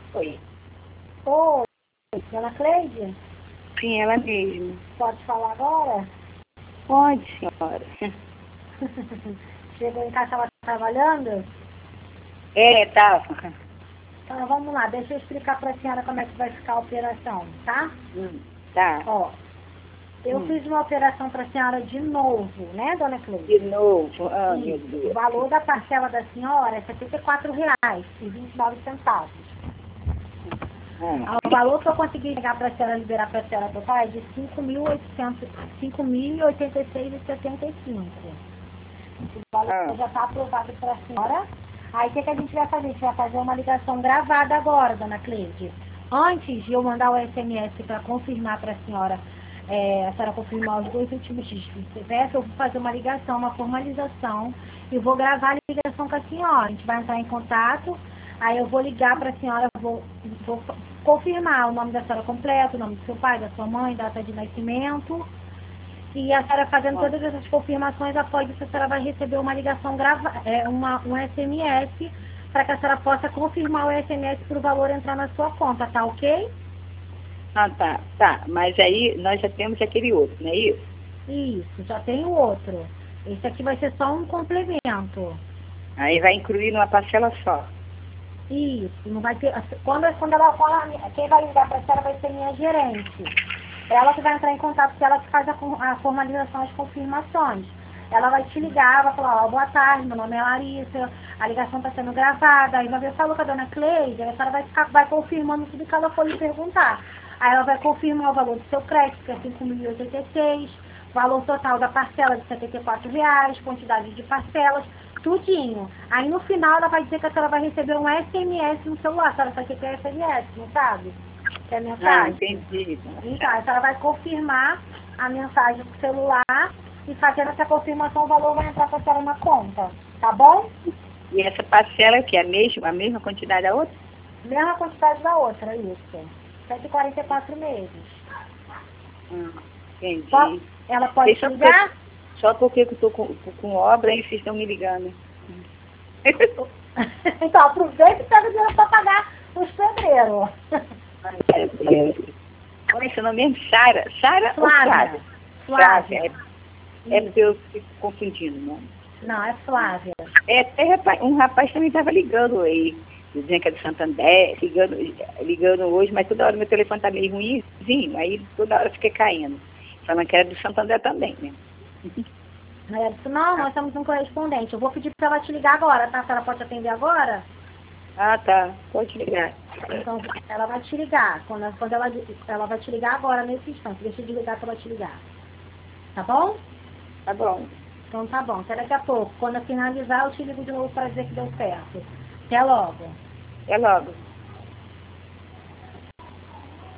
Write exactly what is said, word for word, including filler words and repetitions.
Oi. Oi, dona Cleide? Sim, ela mesma. Pode falar agora? Pode, senhora. Chegou em casa, estava trabalhando? É, tava. Então vamos lá, deixa eu explicar para a senhora como é que vai ficar a operação, tá? Hum, tá. Ó, eu Hum. fiz uma operação para a senhora de novo, né, dona Cleide? De novo. Ah, meu Isso. O Deus. valor da parcela da senhora é setenta e quatro reais e vinte e nove centavos. Ah, O valor que eu consegui chegar para a senhora, liberar para a senhora total é de cinco mil e oitenta e seis reais e setenta e cinco centavos. O valor ah, já está aprovado para a senhora. Aí o que, que a gente vai fazer? A gente vai fazer uma ligação gravada agora, dona Cleide. Antes de eu mandar o S M S para confirmar para a senhora, é, a senhora confirmar os dois últimos dígitos do C P F, eu vou fazer uma ligação, uma formalização, e vou gravar a ligação com a senhora. A gente vai entrar em contato, aí eu vou ligar para a senhora, vou, vou confirmar o nome da senhora completo, o nome do seu pai, da sua mãe, data de nascimento. E a senhora fazendo ah. todas essas confirmações, após isso a senhora vai receber uma ligação gravada, é, uma, um S M S, para que a senhora possa confirmar o S M S para o valor entrar na sua conta, tá ok? Ah, tá, tá. Mas aí nós já temos aquele outro, não é isso? Isso, já tem o outro. Esse aqui vai ser só um complemento. Aí vai incluir numa parcela só. Isso, não vai ter. Quando, quando ela fala, quem vai ligar para a senhora vai ser minha gerente. Ela que vai entrar em contato, que ela que faz a, a formalização, as confirmações. Ela vai te ligar, vai falar, ó, boa tarde, meu nome é Larissa, a ligação está sendo gravada, aí vai ver, falou com a dona Cleide, aí a senhora vai, ficar, vai confirmando tudo que ela for lhe perguntar. Aí ela vai confirmar o valor do seu crédito, que é cinco mil e oitenta e seis, valor total da parcela de setenta e quatro reais, quantidade de parcelas, tudinho. Aí no final ela vai dizer que a senhora vai receber um S M S no celular, a senhora sabe o que é S M S, não sabe? Que é Ah, mensagem. entendi. Então, a senhora vai confirmar a mensagem do celular e fazendo essa confirmação o valor vai entrar para a senhora na conta, tá bom? E essa parcela é o quê? A mesma, a mesma quantidade da outra? Mesma quantidade da outra, isso. cento e quarenta e quatro meses. Hum, entendi. Po- Ela pode te Só porque, ligar? só porque eu estou com, com obra e vocês estão me ligando. Então, aproveita e pega o dinheiro para pagar os pedreiros. Ai, meu Deus. Qual é seu nome mesmo? Sara? Sara ou Flávia. Flávia? Flávia. É, é porque eu fico confundindo o nome. Não, é Flávia. É, até rapaz, um rapaz também estava ligando aí, dizendo que é do Santander, ligando, ligando hoje, mas toda hora meu telefone está meio ruimzinho, aí toda hora fica caindo. Falando que era do Santander também, né? Ela disse, não, nós temos um correspondente. Eu vou pedir para ela te ligar agora, tá? A senhora pode atender agora? Ah, tá. Pode ligar. Então, ela vai te ligar. Quando, quando ela, ela vai te ligar agora, nesse instante. Deixa de ligar para ela te ligar. Tá bom? Tá bom. Então tá bom. Até daqui a pouco. Quando eu finalizar, eu te ligo de novo para dizer que deu certo. Até logo. Até logo.